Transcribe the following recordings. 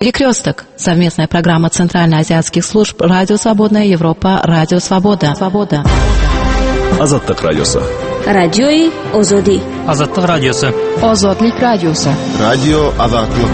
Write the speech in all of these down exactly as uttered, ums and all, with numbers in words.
Перекресток. Совместная программа Центральноазиатских служб «Радио Свободная Европа», «Радио Свобода». Свобода. Азаттык радиосы. Радиои Озоди. Азаттык радиосы. Озодлик радиосы. Радио Азаттык.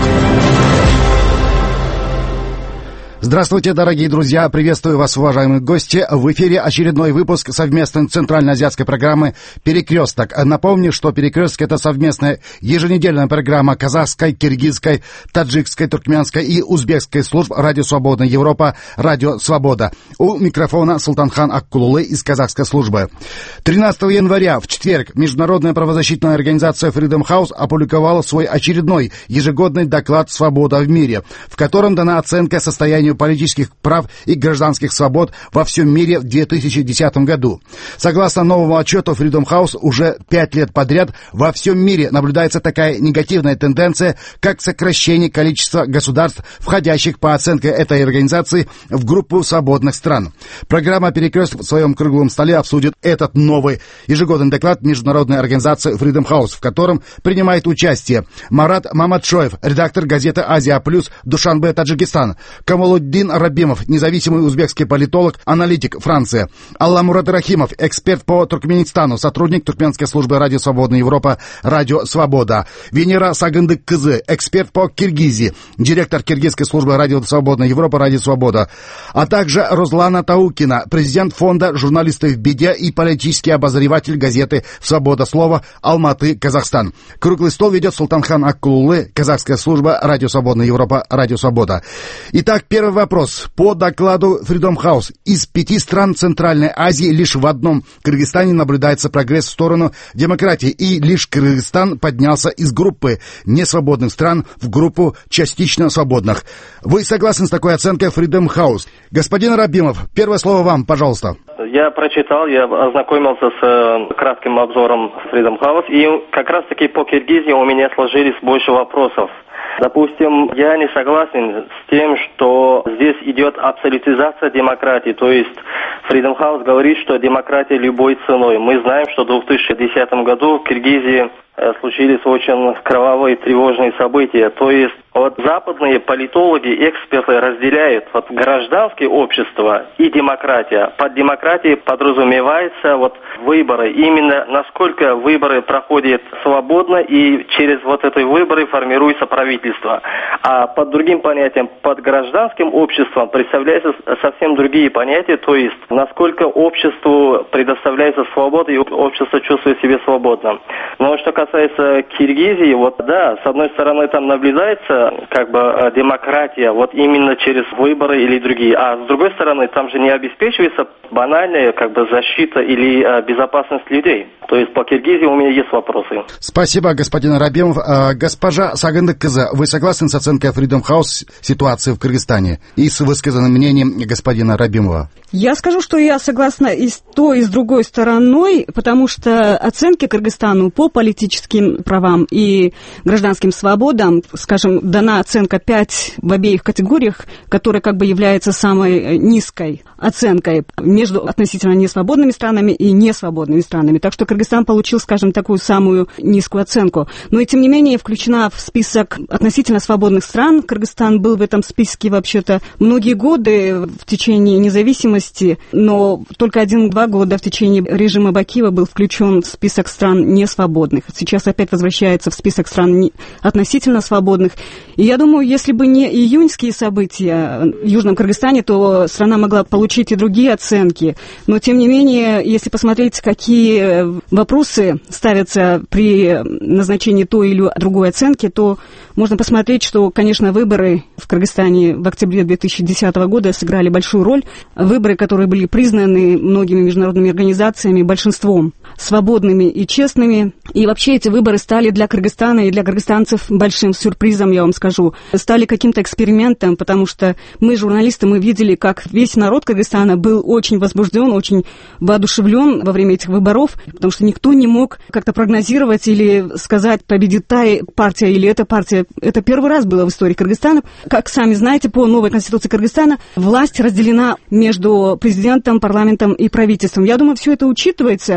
Здравствуйте, дорогие друзья! Приветствую вас, уважаемые гости! В эфире очередной выпуск совместной центральноазиатской программы «Перекресток». Напомню, что «Перекресток» — это совместная еженедельная программа казахской, киргизской, таджикской, туркменской и узбекской служб «Радио Свободная Европа», «Радио Свобода». У микрофона Султанхан Аккулулы из казахской службы. тринадцатого января, в четверг, международная правозащитная организация Freedom House опубликовала свой очередной ежегодный доклад «Свобода в мире», в котором дана оценка состоянию политических прав и гражданских свобод во всем мире в две тысячи десятом году. Согласно новому отчету Freedom House, уже пять лет подряд во всем мире наблюдается такая негативная тенденция, как сокращение количества государств, входящих по оценке этой организации в группу свободных стран. Программа «Перекресток» в своем круглом столе обсудит этот новый ежегодный доклад международной организации Freedom House, в котором принимает участие Марат Мамадшоев, редактор газеты «Азия Плюс», Душанбе, Таджикистан, Камалуддин Рабимов, независимый узбекский политолог, аналитик, Франция, Алламурад Рахимов, эксперт по Туркменистану, сотрудник Туркменской службы «Радио Свободная Европа», «Радио Свобода», Венера Сагындык-Кызы, эксперт по Киргизии, директор киргизской службы «Радио Свободная Европа», «Радио Свобода», а также Рузлана Таукина, президент фонда «Журналисты в беде» и политический обозреватель газеты «Свобода слова», Алматы, Казахстан. Круглый стол ведет Султанхан Аккулулы, казахская служба «Радио Свободная Европа», «Радио Свобода». Итак, первый вопрос. По докладу Freedom House, из пяти стран Центральной Азии лишь в одном, Кыргызстане, наблюдается прогресс в сторону демократии, и лишь Кыргызстан поднялся из группы несвободных стран в группу частично свободных. Вы согласны с такой оценкой Freedom House? Господин Рабимов, первое слово вам, пожалуйста. Я прочитал, я ознакомился с э, кратким обзором Freedom House, и как раз-таки по Киргизии у меня сложились больше вопросов. Допустим, я не согласен с тем, что здесь идет абсолютизация демократии, то есть Freedom House говорит, что демократия любой ценой. Мы знаем, что в две тысячи десятом году в Киргизии э, случились очень кровавые тревожные события, то есть вот западные политологи, эксперты разделяют вот гражданское общество и демократия. Под демократией подразумевается вот выборы. Именно насколько выборы проходят свободно и через вот эти выборы формируется правительство. А под другим понятием, под гражданским обществом представляются совсем другие понятия, то есть насколько обществу предоставляется свобода и общество чувствует себя свободно. Но что касается Киргизии, вот да, с одной стороны там наблюдается как бы демократия, вот именно через выборы или другие. А с другой стороны, там же не обеспечивается банальная как бы защита или а, безопасность людей. То есть по Киргизии у меня есть вопросы. Спасибо, господин Рабимов. А, госпожа Сагындык-Кызы, вы согласны с оценкой Freedom House ситуации в Кыргызстане и с высказанным мнением господина Рабимова? Я скажу, что я согласна и с той, и с другой стороной, потому что оценки Кыргызстану по политическим правам и гражданским свободам, скажем, дана оценка пять в обеих категориях, которая как бы является самой низкой оценкой между относительно несвободными странами и несвободными странами. Так что Кыргызстан получил, скажем, такую самую низкую оценку. Но и тем не менее включена в список относительно свободных стран. Кыргызстан был в этом списке вообще-то многие годы в течение независимости, но только один-два года в течение режима Бакиева был включен в список стран несвободных. Сейчас опять возвращается в список стран относительно свободных. И я думаю, если бы не июньские события в Южном Кыргызстане, то страна могла получить и другие оценки. Но, тем не менее, если посмотреть, какие вопросы ставятся при назначении той или другой оценки, то можно посмотреть, что, конечно, выборы в Кыргызстане в октябре две тысячи десятого года сыграли большую роль. Выборы, которые были признаны многими международными организациями, большинством свободными и честными. И вообще эти выборы стали для Кыргызстана и для кыргызстанцев большим сюрпризом, я вам скажу. Стали каким-то экспериментом, потому что мы, журналисты, мы видели, как весь народ Кыргызстана был очень возбужден, очень воодушевлен во время этих выборов, потому что никто не мог как-то прогнозировать или сказать, победит та партия или эта партия. Это первый раз было в истории Кыргызстана. Как сами знаете, по новой конституции Кыргызстана власть разделена между президентом, парламентом и правительством. Я думаю, все это учитывается. Я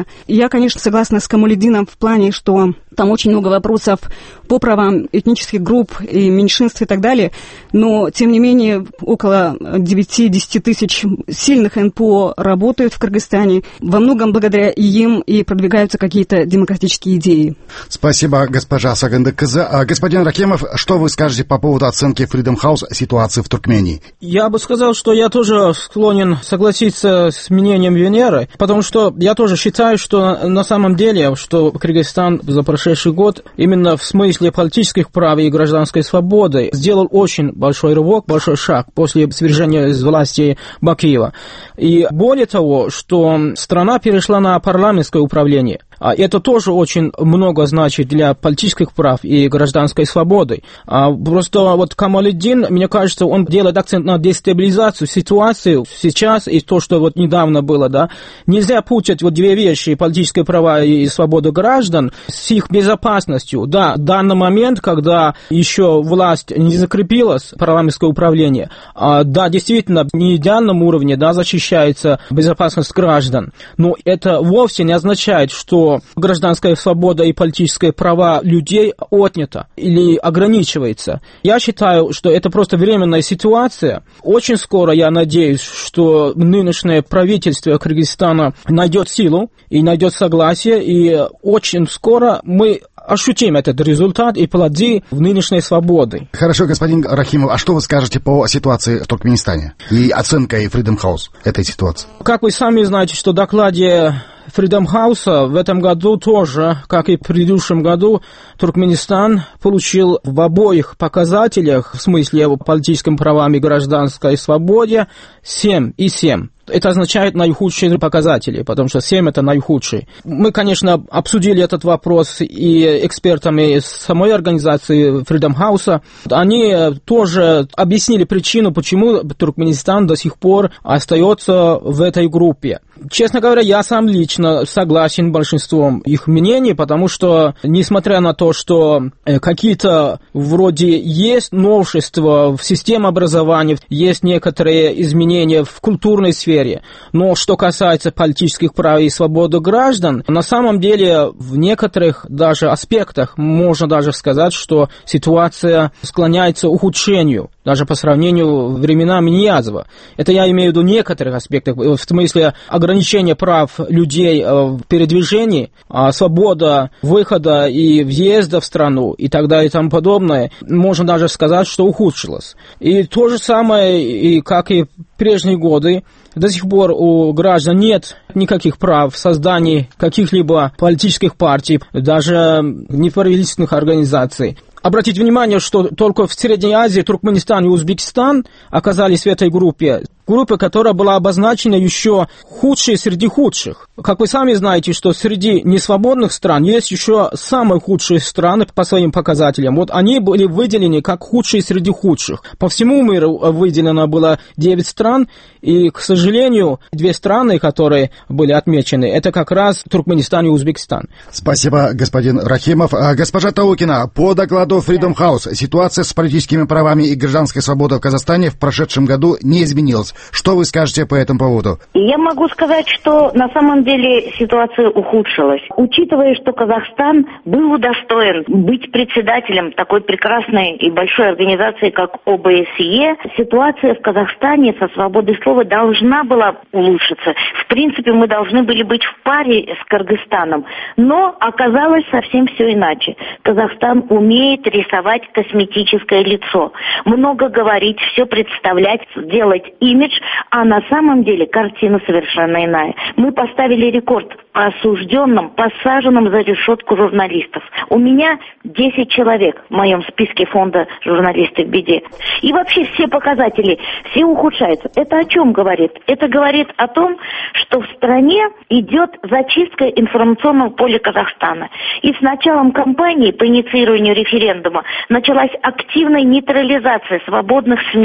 Я, конечно, согласна с Камалетдином в плане, что там очень много вопросов по правам этнических групп и меньшинств и так далее, но, тем не менее, около девять-десять тысяч сильных эн пэ о работают в Кыргызстане. Во многом благодаря им и продвигаются какие-то демократические идеи. Спасибо, госпожа Сагандыкызы. А, господин Рахимов, что вы скажете по поводу оценки Freedom House ситуации в Туркмении? Я бы сказал, что я тоже склонен согласиться с мнением Венеры, потому что я тоже считаю, что на самом деле, что Кыргызстан за прошедший год именно в смысле политических прав и гражданской свободы сделал очень большой рывок, большой шаг после свержения из власти Бакиева. И более того, что страна перешла на парламентское управление. Это тоже очень много значит для политических прав и гражданской свободы. Просто вот Камалетдин, мне кажется, он делает акцент на дестабилизацию ситуации сейчас и то, что вот недавно было, да. Нельзя путать вот две вещи, политические права и свободу граждан, с их безопасностью. Да, в данный момент, когда еще власть не закрепилась, парламентское управление, да, действительно, не идеальном уровне, да, защищается безопасность граждан, но это вовсе не означает, что гражданская свобода и политические права людей отнята или ограничивается. Я считаю, что это просто временная ситуация. Очень скоро, я надеюсь, что нынешнее правительство Кыргызстана найдет силу и найдет согласие, и очень скоро мы ощутим этот результат и плоды в нынешней свободы. Хорошо, господин Рахимов, а что вы скажете по ситуации в Туркменистане и оценкой Freedom House этой ситуации? Как вы сами знаете, что в докладе Freedom House в этом году тоже, как и в предыдущем году, Туркменистан получил в обоих показателях, в смысле политическим правам и гражданской свободе, семь и семь. Это означает наихудшие показатели, потому что семь это наихудшие. Мы, конечно, обсудили этот вопрос и экспертами самой организации Freedom House. Они тоже объяснили причину, почему Туркменистан до сих пор остается в этой группе. Честно говоря, я сам лично согласен с большинством их мнений, потому что, несмотря на то, что какие-то вроде есть новшества в системе образования, есть некоторые изменения в культурной сфере, но что касается политических прав и свободы граждан, на самом деле в некоторых даже аспектах можно даже сказать, что ситуация склоняется к ухудшению, даже по сравнению с временами Ниязова. Это я имею в виду некоторых аспектах, в смысле ограничения прав людей в передвижении, свобода выхода и въезда в страну и так далее и тому подобное, можно даже сказать, что ухудшилось. И то же самое, и как и в прежние годы, до сих пор у граждан нет никаких прав в создании каких-либо политических партий, даже неправительственных организаций. Обратить внимание, что только в Средней Азии Туркменистан и Узбекистан оказались в этой группе, группе, которая была обозначена еще худшей среди худших. Как вы сами знаете, что среди несвободных стран есть еще самые худшие страны по своим показателям. Вот они были выделены как худшие среди худших. По всему миру выделено было девять стран, и, к сожалению, две страны, которые были отмечены, это как раз Туркменистан и Узбекистан. Спасибо, господин Рахимов. Госпожа Таукина, по докладу Freedom House ситуация с политическими правами и гражданской свободой в Казахстане в прошедшем году не изменилась. Что вы скажете по этому поводу? Я могу сказать, что на самом деле ситуация ухудшилась. Учитывая, что Казахстан был удостоен быть председателем такой прекрасной и большой организации, как о бэ эс е, ситуация в Казахстане со свободой слова должна была улучшиться. В принципе, мы должны были быть в паре с Кыргызстаном, но оказалось совсем все иначе. Казахстан умеет рисовать косметическое лицо, много говорить, все представлять, делать имидж, а на самом деле картина совершенно иная. Мы поставили рекорд по осужденным, посаженным за решетку журналистов. У меня десять человек в моем списке фонда «Журналисты в беде». И вообще все показатели, все ухудшаются. Это о чем говорит? Это говорит о том, что в стране идет зачистка информационного поля Казахстана. И с началом кампании по инициированию референдума началась активная нейтрализация свободных СМИ.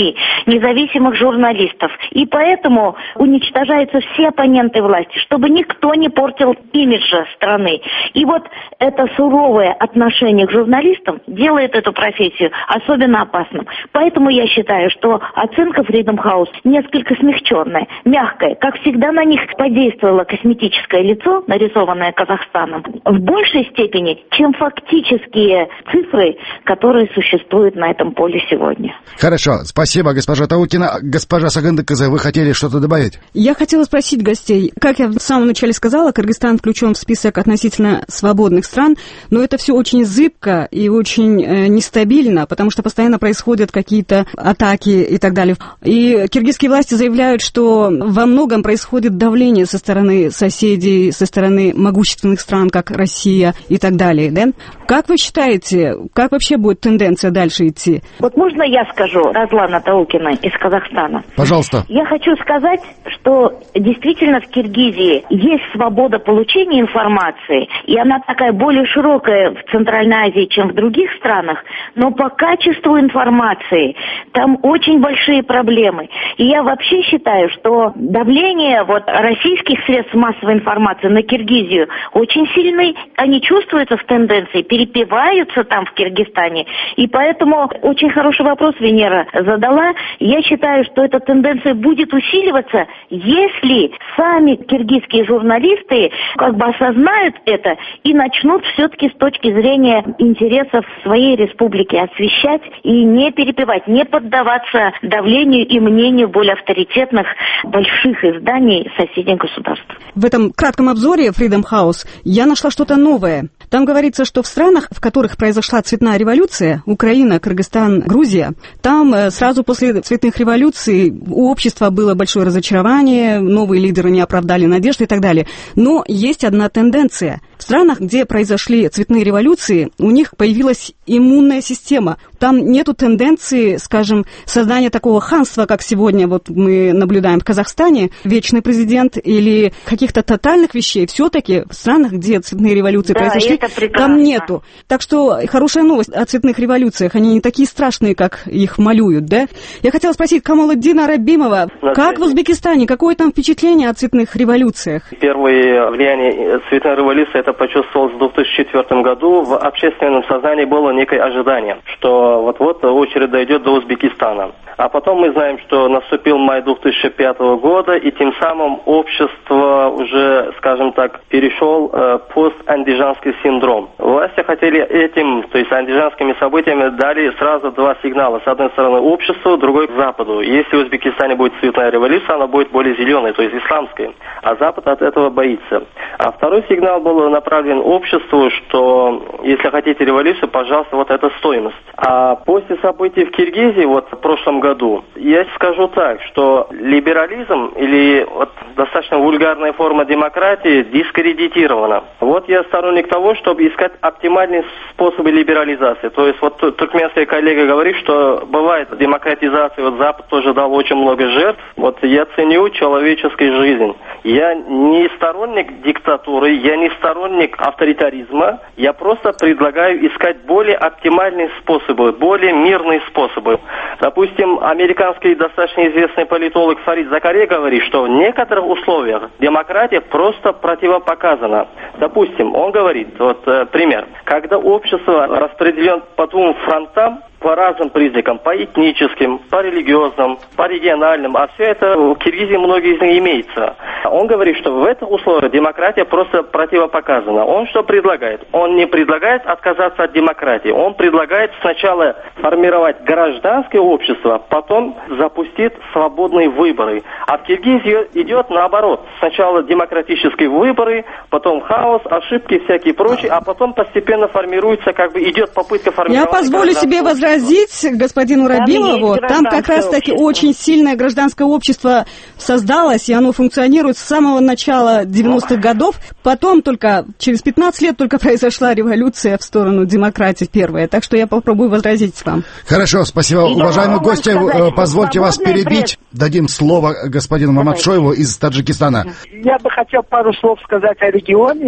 независимых журналистов. И поэтому уничтожаются все оппоненты власти, чтобы никто не портил имиджа страны. И вот это суровое отношение к журналистам делает эту профессию особенно опасным. Поэтому я считаю, что оценка Freedom House несколько смягченная, мягкая. Как всегда, на них подействовало косметическое лицо, нарисованное Казахстаном, в большей степени, чем фактические цифры, которые существуют на этом поле сегодня. Хорошо, спасибо, госпожа Таукина. Госпожа Сагындыкызы, вы хотели что-то добавить? Я хотела спросить гостей. Как я в самом начале сказала, Кыргызстан включен в список относительно свободных стран, но это все очень зыбко и очень э, нестабильно, потому что постоянно происходят какие-то атаки и так далее. И киргизские власти заявляют, что во многом происходит давление со стороны соседей, со стороны могущественных стран, как Россия и так далее. Да? Как вы считаете, как вообще будет тенденция дальше идти? Вот можно я скажу, Разлана Таукина из Казахстана? Пожалуйста. Я хочу сказать, что действительно в Киргизии есть свобода получения информации, и она такая более широкая в Центральной Азии, чем в других странах, но по качеству информации там очень большие проблемы. И я вообще считаю, что давление вот российских средств массовой информации на Киргизию очень сильны, они чувствуются в тенденции, перепеваются там в Киргизстане, и поэтому очень хороший вопрос Венера задала. Я считаю, что эта тенденция будет усиливаться, если сами киргизские журналисты как бы осознают это и начнут все-таки с точки зрения интересов своей республики освещать и не перепевать, не поддаваться давлению и мнению более авторитетных больших изданий соседних государств. В этом кратком обзоре Freedom House я нашла что-то новое. Там говорится, что в странах, в которых произошла цветная революция, Украина, Кыргызстан, Грузия, там сразу после цветных революций у общества было большое разочарование, новые лидеры не оправдали надежды и так далее. Но есть одна тенденция. В странах, где произошли цветные революции, у них появилась иммунная система. Там нету тенденции, скажем, создания такого ханства, как сегодня вот мы наблюдаем в Казахстане, вечный президент, или каких-то тотальных вещей. Все-таки в странах, где цветные революции да, произошли, там нету. Так что хорошая новость о цветных революциях. Они не такие страшные, как их малюют, да? Я хотела спросить Камалетдина Рабимова, как в Узбекистане, какое там впечатление о цветных революциях? Первое влияние цветной революции это почувствовалось в две тысячи четвёртом году. В общественном сознании было некое ожидание, что вот-вот очередь дойдет до Узбекистана. А потом мы знаем, что наступил май две тысячи пятого года, и тем самым общество уже, скажем так, перешел э, постандижанский синдром. Власти хотели этим, то есть андижанскими событиями, дали сразу два сигнала. С одной стороны обществу, другой к Западу. Если в Узбекистане будет цветная революция, она будет более зеленой, то есть исламской. А Запад от этого боится. А второй сигнал был направлен обществу, что если хотите революцию, пожалуйста, вот эта стоимость. А после событий в Киргизии, вот в прошлом году, я скажу так, что либерализм или вот достаточно вульгарная форма демократии дискредитирована. Вот я сторонник того, чтобы искать оптимальные способы либерализации. То есть вот туркменская коллега говорит, что бывает демократизация, вот Запад тоже дал очень много жертв. Вот я ценю человеческую жизнь. Я не сторонник диктатуры, я не сторонник авторитаризма. Я просто предлагаю искать более оптимальные способы, более мирные способы. Допустим, американский достаточно известный политолог Фарид Закария говорит, что в некоторых условиях демократия просто противопоказана. Допустим, он говорит, вот э, пример, когда общество распределено по двум фронтам, по разным признакам, по этническим, по религиозным, по региональным, а все это в Киргизии многие из них имеется. Он говорит, что в этих условиях демократия просто противопоказана. Он что предлагает? Он не предлагает отказаться от демократии. Он предлагает сначала формировать гражданское общество, потом запустить свободные выборы. А в Киргизии идет наоборот. Сначала демократические выборы, потом хаос, ошибки всякие прочие, а потом постепенно формируется, как бы идет попытка формировать... Я позволю себе возразить господину Рабимову. Там как раз-таки очень сильное гражданское общество создалось, и оно функционирует с самого начала девяностых годов. Потом только, через пятнадцать лет только произошла революция в сторону демократии первая. Так что я попробую возразить вам. Хорошо, спасибо. Уважаемые гости, позвольте вас перебить. Дадим слово господину Маматшоеву из Таджикистана. Я бы хотел пару слов сказать о регионе.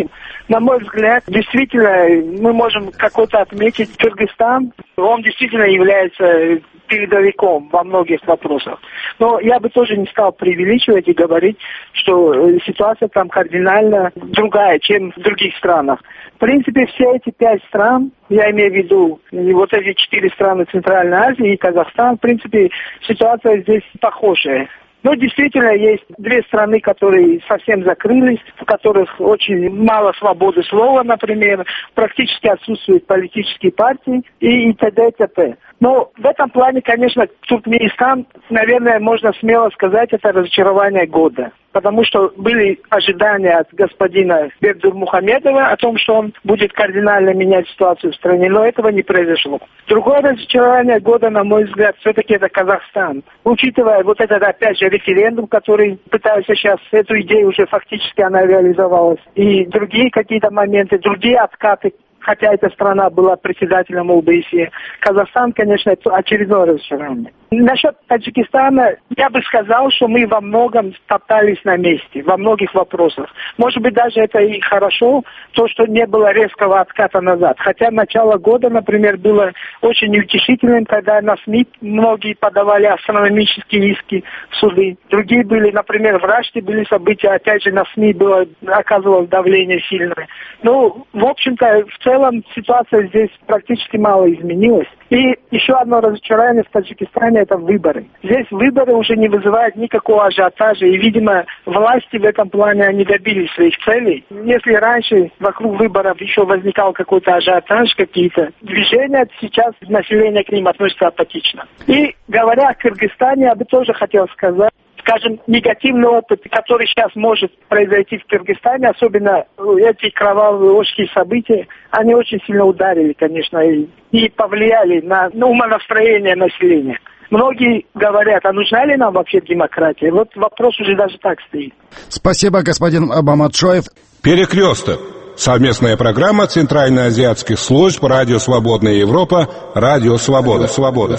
На мой взгляд, действительно, мы можем какой-то отметить Кыргызстан. Он действительно является передовиком во многих вопросах. Но я бы тоже не стал преувеличивать и говорить, что ситуация там кардинально другая, чем в других странах. В принципе, все эти пять стран, я имею в виду вот эти четыре страны Центральной Азии и Казахстан, в принципе, ситуация здесь похожая. Но действительно есть две страны, которые совсем закрылись, в которых очень мало свободы слова, например, практически отсутствуют политические партии и, и т.д. и т.п. Но в этом плане, конечно, Туркменистан, наверное, можно смело сказать, это разочарование года. Потому что были ожидания от господина Бердурмухамедова о том, что он будет кардинально менять ситуацию в стране, но этого не произошло. Другое разочарование года, на мой взгляд, все-таки это Казахстан. Учитывая вот этот, опять же, референдум, который пытается сейчас, эту идею уже фактически она реализовалась, и другие какие-то моменты, другие откаты, хотя эта страна была председателем о бэ эс е. Казахстан, конечно, это очередное разочарование. Насчет Таджикистана, я бы сказал, что мы во многом топтались на месте, во многих вопросах. Может быть, даже это и хорошо, то, что не было резкого отката назад. Хотя начало года, например, было очень неутешительным, когда на СМИ многие подавали астрономические иски в суды. Другие были, например, в Раште были события, опять же, на СМИ было, оказывалось давление сильное. Ну, в общем-то, в целом ситуация здесь практически мало изменилась. И еще одно разочарование в Таджикистане – это выборы. Здесь выборы уже не вызывают никакого ажиотажа, и, видимо, власти в этом плане они добились своих целей. Если раньше вокруг выборов еще возникал какой-то ажиотаж, какие-то движения, сейчас население к ним относится апатично. И говоря о Кыргызстане, я бы тоже хотел сказать, скажем, негативный опыт, который сейчас может произойти в Кыргызстане, особенно эти кровавые ожкие события, они очень сильно ударили, конечно, и, и повлияли на, на умонастроение населения. Многие говорят, а нужна ли нам вообще демократия? Вот вопрос уже даже так стоит. Спасибо, господин Маматшоев. Перекресток. Совместная программа Центральноазиатских служб Радио Свободная Европа, Радио Свобода. Свобода.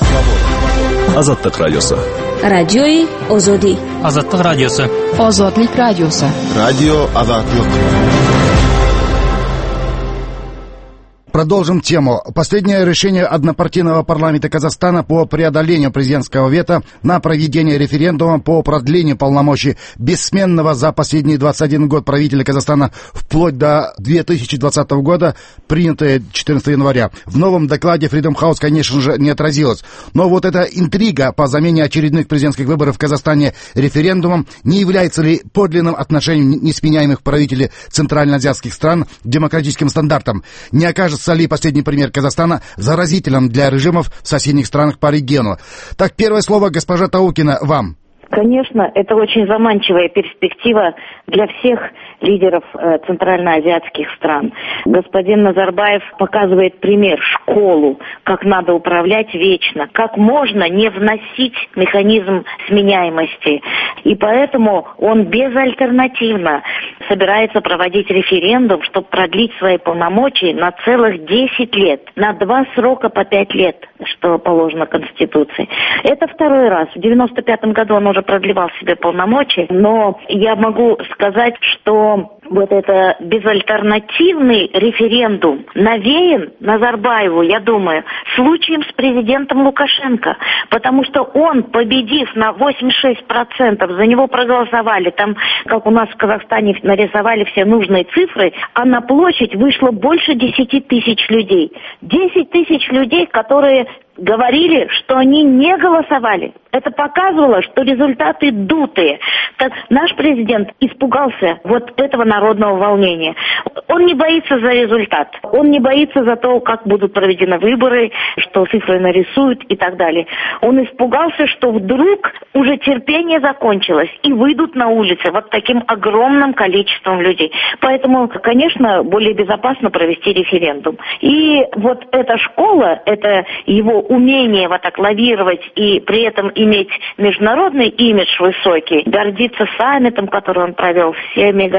Азаттык радиосы. Радиои Озоди. Азаттык радиосы. Озодлик радиосы. Радио Азаттык. Продолжим тему. Последнее решение однопартийного парламента Казахстана по преодолению президентского вето на проведение референдума по продлению полномочий бессменного за последние двадцать один год правителя Казахстана вплоть до две тысячи двадцатого года, принятое четырнадцатого января. В новом докладе Freedom House, конечно же, не отразилось. Но вот эта интрига по замене очередных президентских выборов в Казахстане референдумом не является ли подлинным отношением несменяемых правителей центральноазиатских стран к демократическим стандартам? Не окажется ли последний пример Казахстана заразительным для режимов в соседних странах по региону? Так, первое слово, госпожа Таукина, вам. Конечно, это очень заманчивая перспектива для всех лидеров э, центральноазиатских стран. Господин Назарбаев показывает пример, школу, как надо управлять вечно, как можно не вносить механизм сменяемости. И поэтому он безальтернативно собирается проводить референдум, чтобы продлить свои полномочия на целых десять лет, на два срока по пять лет, что положено Конституцией. Это второй раз. В девяносто пятом году он уже продлевал себе полномочия, но я могу сказать, что вот это безальтернативный референдум навеян Назарбаеву, я думаю, случаем с президентом Лукашенко, потому что он, победив на восемьдесят шесть процентов, за него проголосовали, там, как у нас в Казахстане нарисовали все нужные цифры, а на площадь вышло больше десяти тысяч людей. десять тысяч людей, которые говорили, что они не голосовали. Это показывало, что результаты дутые. Так наш президент испугался вот этого народного волнения. Он не боится за результат. Он не боится за то, как будут проведены выборы, что цифры нарисуют и так далее. Он испугался, что вдруг уже терпение закончилось и выйдут на улицы вот таким огромным количеством людей. Поэтому, конечно, более безопасно провести референдум. И вот эта школа, это его умение вот так лавировать и при этом иметь международный имидж высокий, гордиться саммитом, который он провел, всеми гостями,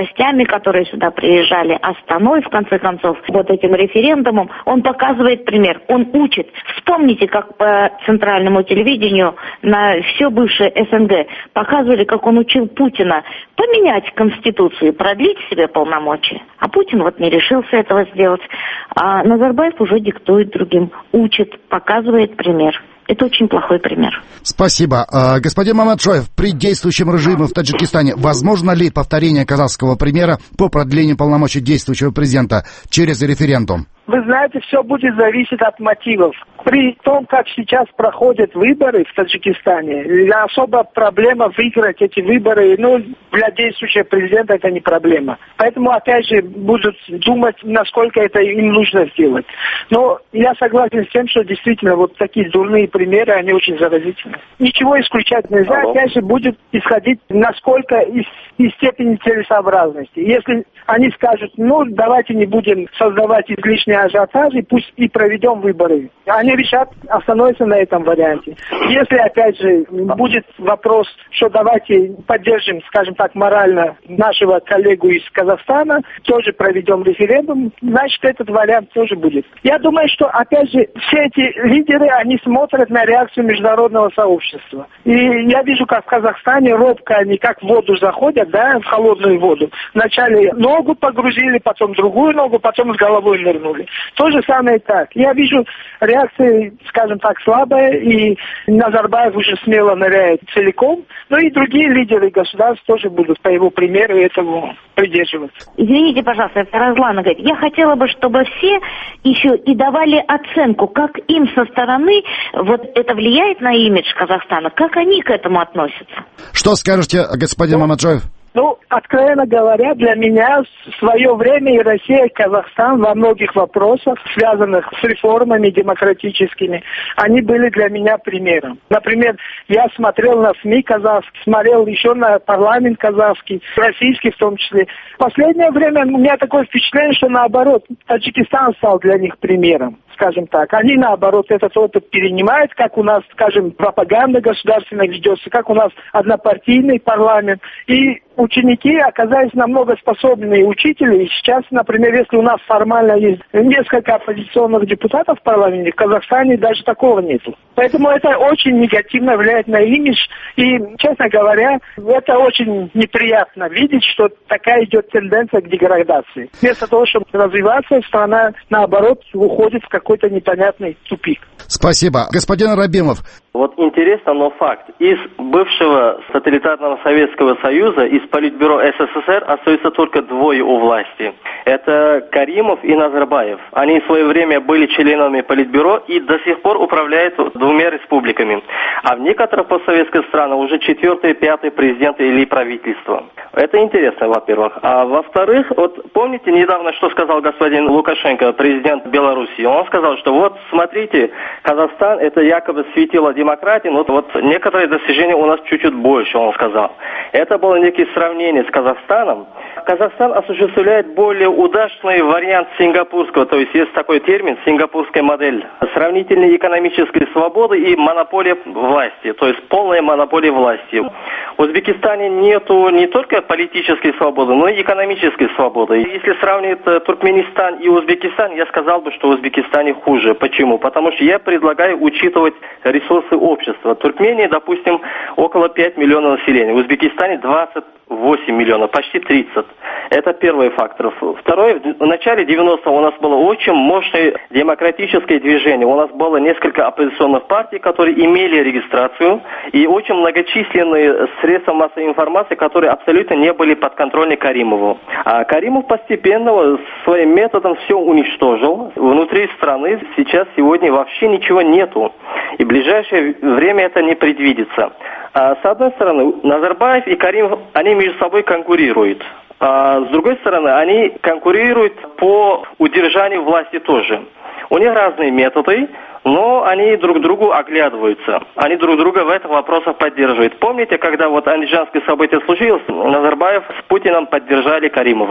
которые сюда приезжали, Астаной, в конце концов, вот этим референдумом, он показывает пример, он учит. Вспомните, как по центральному телевидению на все бывшее СНГ показывали, как он учил Путина поменять Конституцию, продлить себе полномочия. А Путин вот не решился этого сделать. А Назарбаев уже диктует другим, учит, показывает пример. Это очень плохой пример. Спасибо. Господин Мамаджоев, при действующем режиме в Таджикистане возможно ли повторение казахского примера по продлению полномочий действующего президента через референдум? Вы знаете, все будет зависеть от мотивов. При том, как сейчас проходят выборы в Таджикистане, особо проблема выиграть эти выборы, ну, для действующего президента это не проблема. Поэтому, опять же, будут думать, насколько это им нужно сделать. Но я согласен с тем, что действительно вот такие дурные примеры, они очень заразительны. Ничего исключать нельзя, Алло. Опять же, будет исходить, насколько из, из степени целесообразности. Если они скажут, ну, давайте не будем создавать излишние ажиотажи, пусть и проведем выборы. Они решат, остановятся на этом варианте. Если, опять же, будет вопрос, что давайте поддержим, скажем так, морально нашего коллегу из Казахстана, тоже проведем референдум, значит, этот вариант тоже будет. Я думаю, что, опять же, все эти лидеры, они смотрят на реакцию международного сообщества. И я вижу, как в Казахстане робко они как в воду заходят, да, в холодную воду. Вначале ногу погрузили, потом другую ногу, потом с головой нырнули. То же самое так. Я вижу реакция, скажем так, слабая, и Назарбаев уже смело ныряет целиком, но и другие лидеры государств тоже будут по его примеру этому придерживаться. Извините, пожалуйста, Разлана говорит, я хотела бы, чтобы все еще и давали оценку, как им со стороны вот это влияет на имидж Казахстана, как они к этому относятся. Что скажете, господин Мамаджоев? Ну, откровенно говоря, для меня в свое время и Россия, и Казахстан во многих вопросах, связанных с реформами демократическими, они были для меня примером. Например, я смотрел на СМИ казахские, смотрел еще на парламент казахский, российский в том числе. В последнее время у меня такое впечатление, что наоборот, Таджикистан стал для них примером. Скажем так, они, наоборот, этот опыт перенимают, как у нас, скажем, пропаганда государственная ведется, как у нас однопартийный парламент. И ученики оказались намного способнее учителей. И сейчас, например, если у нас формально есть несколько оппозиционных депутатов в парламенте, в Казахстане даже такого нету. Поэтому это очень негативно влияет на имидж. И, честно говоря, это очень неприятно видеть, что такая идет тенденция к деградации. Вместо того, чтобы развиваться, страна, наоборот, уходит в какой-то непонятный тупик. Спасибо. Господин Рабимов. Вот интересно, но факт. Из бывшего тоталитарного Советского Союза, из Политбюро СССР остаются только двое у власти. Это Каримов и Назарбаев. Они в свое время были членами Политбюро и до сих пор управляют двумя республиками. А в некоторых постсоветских странах уже четвертый, пятый президент или правительство. Это интересно, во-первых. А во-вторых, вот помните недавно, что сказал господин Лукашенко, президент Беларуси? Он сказал, что вот смотрите, Казахстан это якобы светило демократии, но вот некоторые достижения у нас чуть-чуть больше, он сказал. Это было некое сравнение с Казахстаном. Казахстан осуществляет более удачный вариант сингапурского, то есть есть такой термин, сингапурская модель, сравнительной экономической свободы и монополия власти, то есть полная монополия власти. В Узбекистане нету не только политической свободы, но и экономической свободы. Если сравнивать Туркменистан и Узбекистан, я сказал бы, что в Узбекистане хуже. Почему? Потому что я предлагаю учитывать ресурсы общества. В Туркмении, допустим, около пяти миллионов населения, в Узбекистане двадцать восемь миллионов, почти тридцать. Это первый фактор. Второй, в начале девяностых у нас было очень мощное демократическое движение. У нас было несколько оппозиционных партий, которые имели регистрацию, и очень многочисленные средства массовой информации, которые абсолютно не были подконтрольны Каримову. А Каримов постепенно своим методом все уничтожил. Внутри страны сейчас, сегодня вообще ничего нету. И в ближайшее время это не предвидится. А с одной стороны, Назарбаев и Каримов, они между собой конкурируют. А с другой стороны, они конкурируют по удержанию власти тоже. У них разные методы, но они друг другу оглядываются. Они друг друга в этих вопросах поддерживают. Помните, когда вот андижанское событие случилось, Назарбаев с Путиным поддержали Каримова.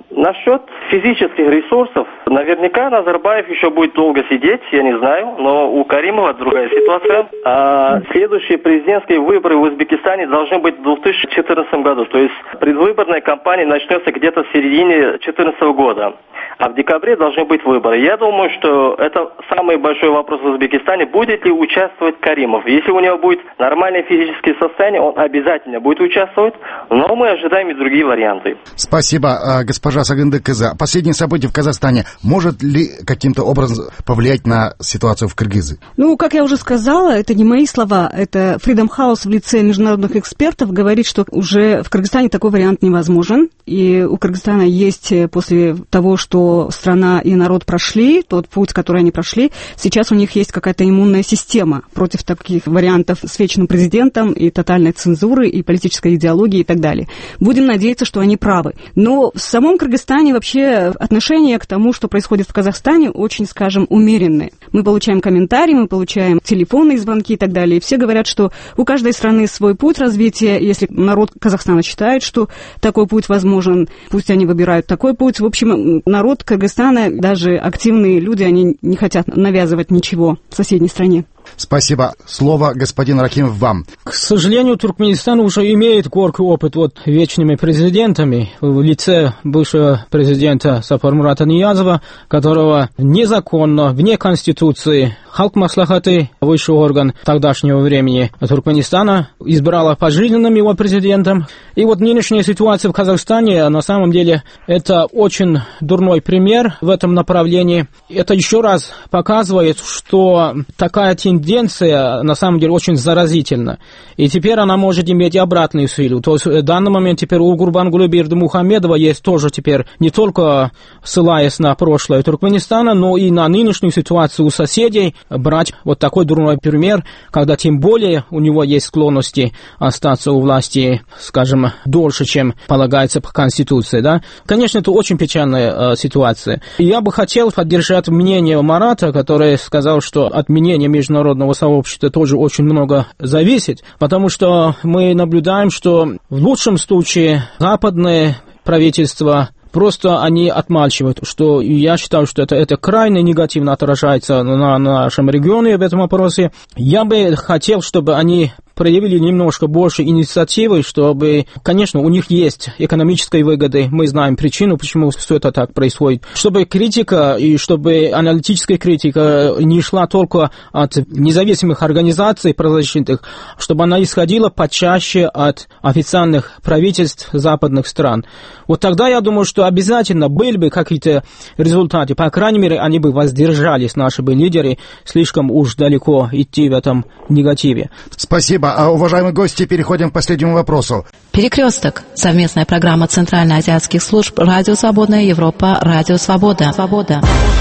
Насчет физических ресурсов, наверняка Назарбаев еще будет долго сидеть, я не знаю, но у Каримова другая ситуация. А следующие президентские выборы в Узбекистане должны быть в две тысячи четырнадцатом году, то есть предвыборная кампания начнется где-то в середине две тысячи четырнадцатого года. А в декабре должны быть выборы. Я думаю, что это самый большой вопрос в Узбекистане. Будет ли участвовать Каримов? Если у него будет нормальное физическое состояние, он обязательно будет участвовать. Но мы ожидаем и другие варианты. Спасибо, госпожа Сагынды Кызы. Последние события в Казахстане может ли каким-то образом повлиять на ситуацию в Кыргызии? Ну, как я уже сказала, это не мои слова. Это Freedom House в лице международных экспертов говорит, что уже в Кыргызстане такой вариант невозможен. И у Кыргызстана есть, после того, что страна и народ прошли, тот путь, который они прошли, сейчас у них есть какая-то иммунная система против таких вариантов с вечным президентом и тотальной цензуры, и политической идеологии и так далее. Будем надеяться, что они правы. Но в самом Кыргызстане вообще отношение к тому, что происходит в Казахстане, очень, скажем, умеренное. Мы получаем комментарии, мы получаем телефонные звонки и так далее. И все говорят, что у каждой страны свой путь развития. Если народ Казахстана считает, что такой путь возможен, пусть они выбирают такой путь. В общем, народ Кыргызстана, даже активные люди, они не хотят навязывать ничего в соседней стране. Спасибо. Слово, господин Рахимов, вам. К сожалению, Туркменистан уже имеет горький опыт вот вечными президентами в лице бывшего президента Сапармурата Ниязова, которого незаконно, вне Конституции, Халк Маслахаты, высший орган тогдашнего времени Туркменистана, избрала пожизненным его президентом. И вот нынешняя ситуация в Казахстане, на самом деле, это очень дурной пример в этом направлении. Это еще раз показывает, что такая тенденция Тенденция, на самом деле, очень заразительна. И теперь она может иметь и обратную силу. То есть в данный момент теперь у Гурбангулы Бердымухамедова есть тоже теперь, не только ссылаясь на прошлое Туркменистана, но и на нынешнюю ситуацию у соседей, брать вот такой дурной пример, когда тем более у него есть склонности остаться у власти, скажем, дольше, чем полагается по Конституции. Да? Конечно, это очень печальная э, ситуация. И я бы хотел поддержать мнение Марата, который сказал, что от мнения международного международного сообщества тоже очень много зависит, потому что мы наблюдаем, что в лучшем случае западные правительства просто они отмалчивают, что я считаю, что это, это крайне негативно отражается на, на нашем регионе в этом вопросе. Я бы хотел, чтобы они проявили немножко больше инициативы, чтобы, конечно, у них есть экономические выгоды, мы знаем причину, почему все это так происходит, чтобы критика и чтобы аналитическая критика не шла только от независимых организаций правозащитных, чтобы она исходила почаще от официальных правительств западных стран. Вот тогда я думаю, что обязательно были бы какие-то результаты, по крайней мере, они бы воздержались, наши бы лидеры, слишком уж далеко идти в этом негативе. Спасибо. А, уважаемые гости, переходим к последнему вопросу. Перекресток. Совместная программа Центральноазиатских служб Радио Свободная Европа, Радио Свобода. Свобода.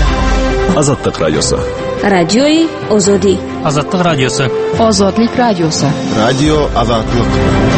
Азаттык радиосы. Радиои Озоди. Азаттык радиосы. Озодлик радиосы. Радио Азаттык.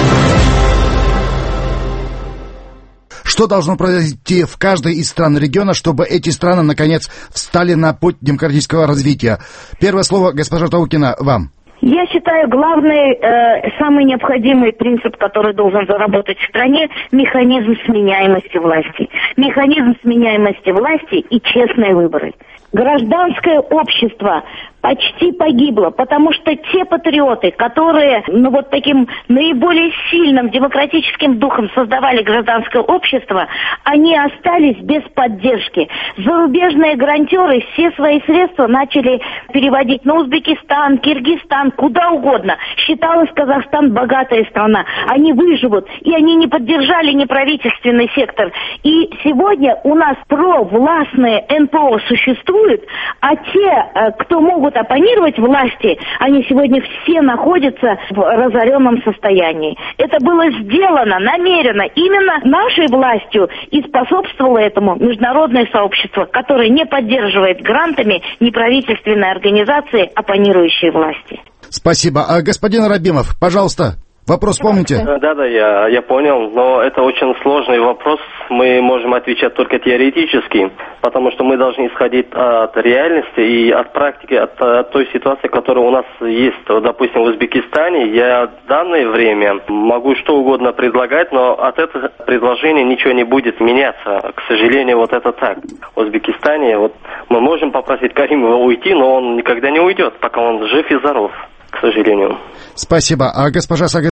Что должно произойти в каждой из стран региона, чтобы эти страны, наконец, встали на путь демократического развития? Первое слово, госпожа Таукина, вам. Я считаю, главный, э, самый необходимый принцип, который должен заработать в стране, механизм сменяемости власти. Механизм сменяемости власти и честные выборы. Гражданское общество почти погибло, потому что те патриоты, которые, ну вот таким наиболее сильным демократическим духом создавали гражданское общество, они остались без поддержки. Зарубежные грантеры все свои средства начали переводить на Узбекистан, Киргизстан, куда угодно. Считалось, Казахстан богатая страна, они выживут, и они не поддержали неправительственный сектор. И сегодня у нас провластные эн пэ о существуют, а те, кто могут оппонировать власти, они сегодня все находятся в разоренном состоянии. Это было сделано намеренно именно нашей властью, и способствовало этому международное сообщество, которое не поддерживает грантами неправительственные организации, оппонирующие власти. Спасибо. А господин Рабимов, пожалуйста. Вопрос помните? Да-да, я, я понял, но это очень сложный вопрос. Мы можем отвечать только теоретически, потому что мы должны исходить от реальности и от практики, от, от той ситуации, которая у нас есть. Вот, допустим, в Узбекистане я в данное время могу что угодно предлагать, но от этого предложения ничего не будет меняться. К сожалению, вот это так. В Узбекистане вот, мы можем попросить Каримова уйти, но он никогда не уйдет, пока он жив и здоров, к сожалению. Спасибо. А госпожа Сагайдачная,